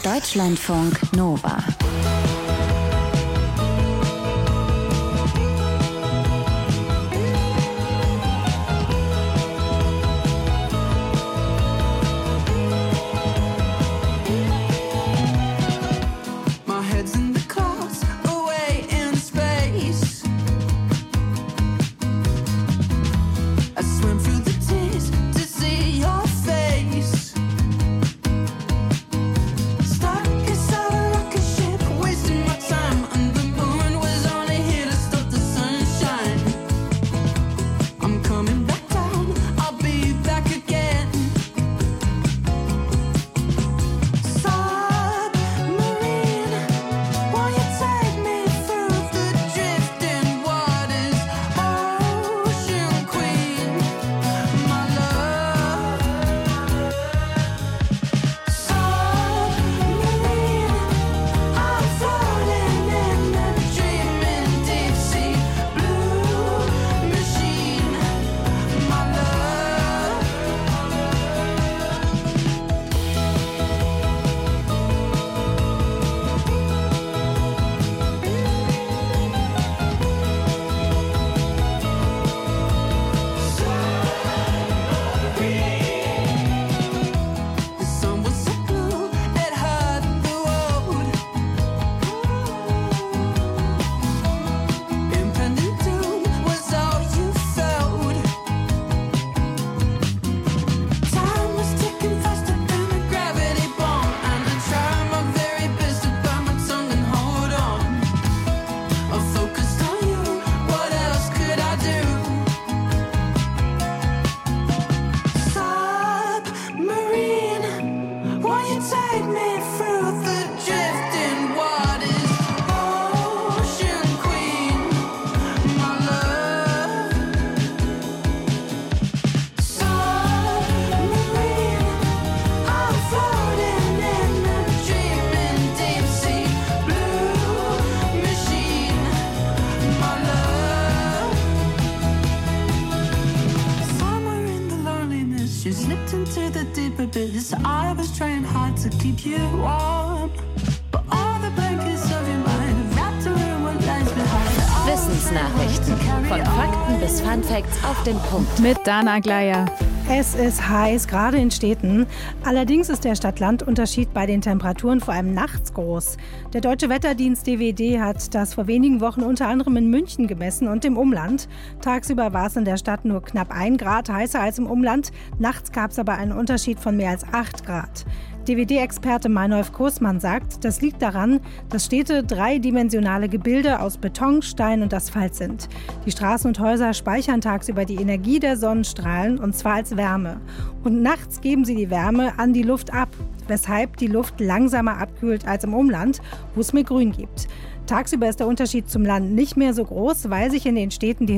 Deutschlandfunk Nova. I was trying hard to keep you warm, but all the blankets of your mind have wrapped around what lies behind. Wissensnachrichten. Von Fakten bis Funfacts auf den Punkt. Mit Dana Gleier. Es ist heiß, gerade in Städten. Allerdings ist der Stadt-Land-Unterschied bei den Temperaturen vor allem nachts groß. Der Deutsche Wetterdienst DWD hat das vor wenigen Wochen unter anderem in München gemessen und im Umland. Tagsüber war es in der Stadt nur knapp 1 Grad heißer als im Umland. Nachts gab es aber einen Unterschied von mehr als 8 Grad. DWD-Experte Meinolf Kursmann sagt, das liegt daran, dass Städte dreidimensionale Gebilde aus Beton, Stein und Asphalt sind. Die Straßen und Häuser speichern tagsüber die Energie der Sonnenstrahlen, und zwar als Wärme. Und nachts geben sie die Wärme an die Luft ab, weshalb die Luft langsamer abkühlt als im Umland, wo es mehr Grün gibt. Tagsüber ist der Unterschied zum Land nicht mehr so groß, weil sich in den Städten die